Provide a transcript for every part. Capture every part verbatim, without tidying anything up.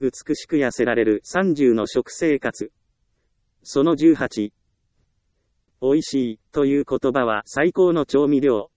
美しく痩せられるさんじゅうの食生活。そのじゅうはち。美味しいという言葉は最高の調味料。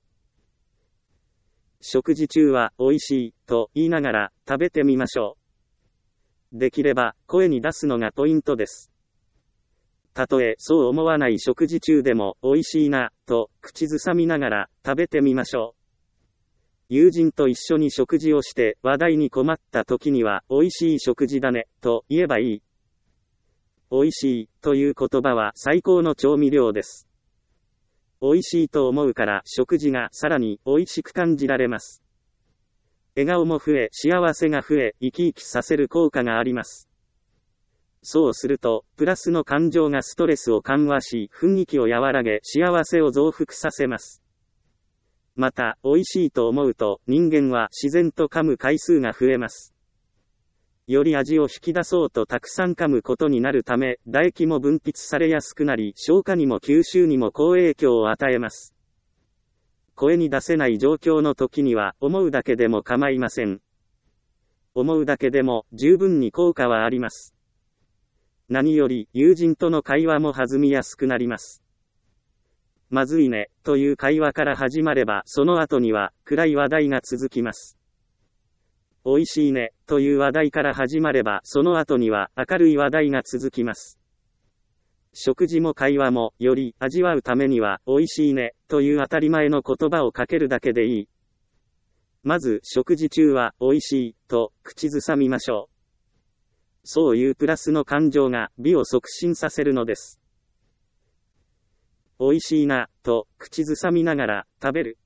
食事中は美味しいと言いながら食べてみましょう。できれば声に出すのがポイントです。たとえそう思わない食事中でも美味しいなと口ずさみながら食べてみましょう。友人と一緒に食事をして話題に困った時には美味しい食事だねと言えばいい。美味しいという言葉は最高の調味料です。美味しいと思うから食事がさらに美味しく感じられます。笑顔も増え、幸せが増え、生き生きさせる効果があります。そうすると、プラスの感情がストレスを緩和し、雰囲気を和らげ、幸せを増幅させます。また、美味しいと思うと、人間は自然と噛む回数が増えます。より味を引き出そうとたくさん噛むことになるため、唾液も分泌されやすくなり、消化にも吸収にも好影響を与えます。声に出せない状況の時には、思うだけでも構いません。思うだけでも十分に効果はあります。何より、友人との会話も弾みやすくなります。まずいね、という会話から始まれば、その後には、暗い話題が続きます。美味しいね、という話題から始まれば、その後には、明るい話題が続きます。食事も会話も、より味わうためには、美味しいね、という当たり前の言葉をかけるだけでいい。まず、食事中は、美味しい、と、口ずさみましょう。そういうプラスの感情が、美を促進させるのです。美味しいな、と、口ずさみながら、食べる。